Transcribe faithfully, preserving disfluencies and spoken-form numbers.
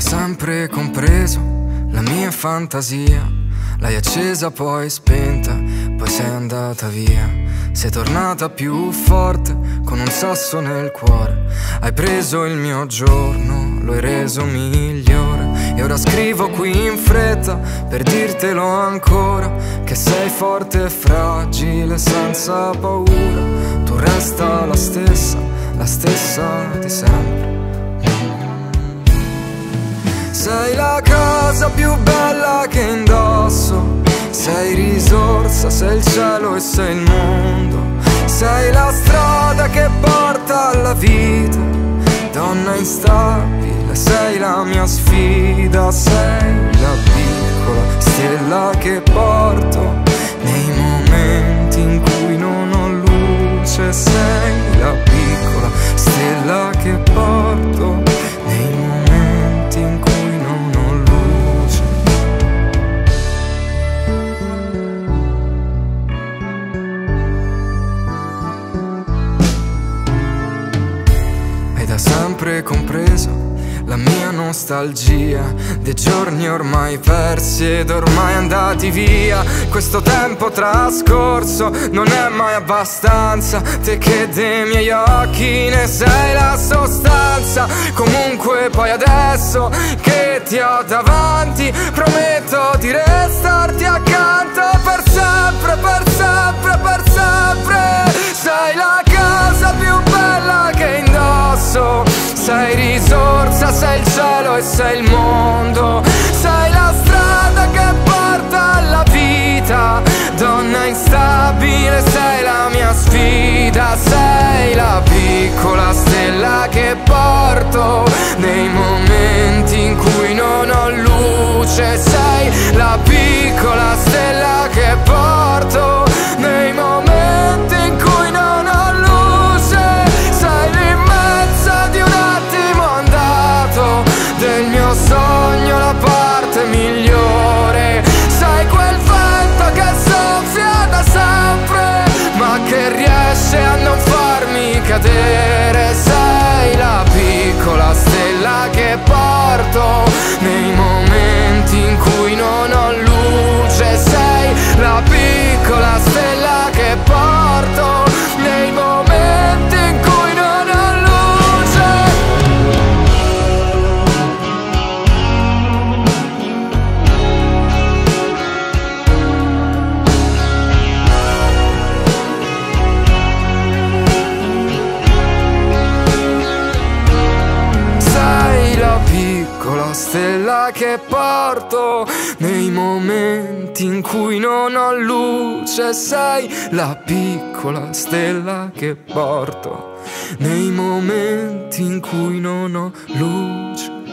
sempre compreso la mia fantasia. L'hai accesa poi spenta, poi sei andata via. Sei tornata più forte con un sasso nel cuore. Hai preso il mio giorno, lo hai reso migliore. E ora scrivo qui in fretta per dirtelo ancora, che sei forte e fragile senza paura. Tu resta la stessa, la stessa di sempre. Sei la cosa più bella che indosso, sei risorsa, sei il cielo e sei il mondo. Sei la strada che porta alla vita, donna instabile, sei la mia sfida. Sei la piccola stella che porto nei momenti in cui non ho luce. Sei la piccola stella che porto nei momenti in cui sempre compreso la mia nostalgia dei giorni ormai persi ed ormai andati via. Questo tempo trascorso non è mai abbastanza, te che dei miei occhi ne sei la sostanza. Comunque poi adesso che ti ho davanti, prometto di restarti accanto per sempre, per sempre, per sempre. Sei la cosa più bella che indosso, sei risorsa, sei il cielo e sei il mondo. Sei la strada che porta alla vita, donna instabile, sei la mia sfida. Sei la piccola stella che porto nei momenti in cui non ho luce. Sei la piccola stella che porto nei momenti in cui non ho luce. Sei l'immensa di un attimo andato del mio sogno, la parte migliore. Sei quel vento che soffia da sempre, ma che riesce a non farmi cadere. Sei la piccola stella che porto nei momenti in cui non ho luce. Sei la piccola stella che porto nei momenti in cui non ho luce. Sei la piccola stella che porto nei momenti in cui non ho luce. Sei la piccola stella che porto nei momenti in cui non ho luce.